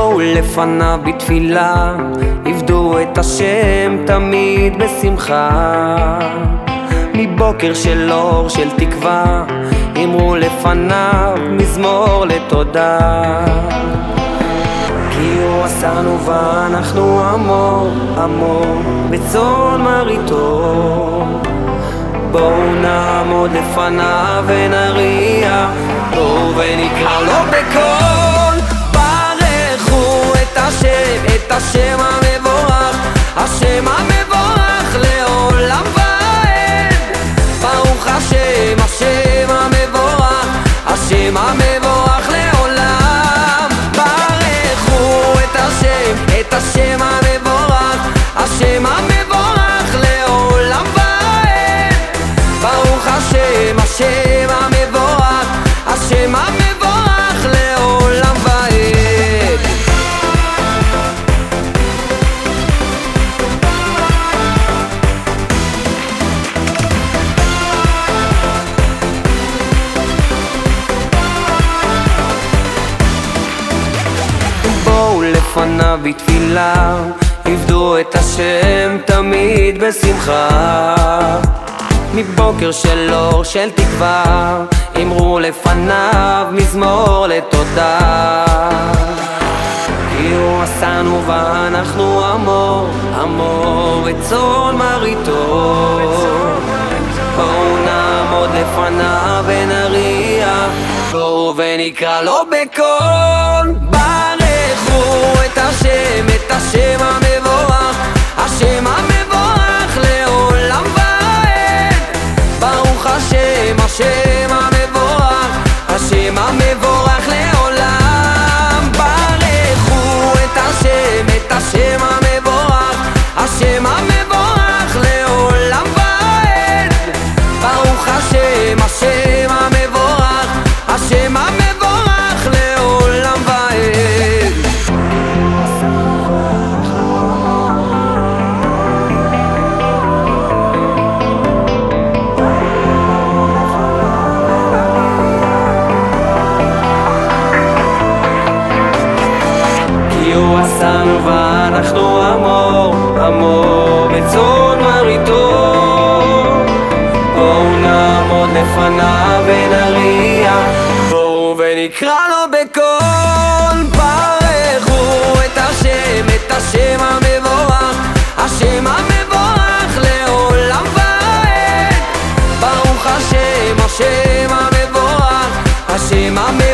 בואו לפניו בתפילה, עבדו את השם תמיד בשמחה. מבוקר של אור של תקווה, אמרו לפניו מזמור לתודה. כי הוא עשנו ואנחנו עמו, עמו בצאן מרעיתו. בואו נעמוד לפניו ונריע, בואו ונקרא לו בקול. ברכו את השם, את השם המבורך, השם המבורך לעולם ועד. ברוך השם, השם המבורך, השם המבורך לעולם. ברכו את השם, את השם המבורך, השם המבורך לעולם ועד. ברוך השם, השם המבורך, השם המבורך לעולם ועד. בואו לפניו בתפילה, עבדו את השם תמיד בשמחה. מבוקר של אור של תקווה, אמרו לפניו מזמור לתודה. כי הוא עשנו ואנחנו עמו, עמו בצאן מרעיתו. בואו נעמוד לפניו ונריע, בואו ונקרא לו בקול. ברכו את השם, את השם המבורך, השם המבורך לעולם ועד. ברוך השם, השם המבורך, השם המבורך לעולם. ברכו את השם, את השם המבורך, השם המבורך לעולם ועד. ברוך השם, השם המבורך, השם המבורך לעולם ועד. כי הוא עשנו ואנחנו עמו, עמו בצאן מרעיתו. בואו נעמוד לפניו ונריע, בואו ונקרא לו בקול. ברכו את השם, את השם המבורך, השם המבורך לעולם ועד. ברוך השם, השם המבורך, השם המבורך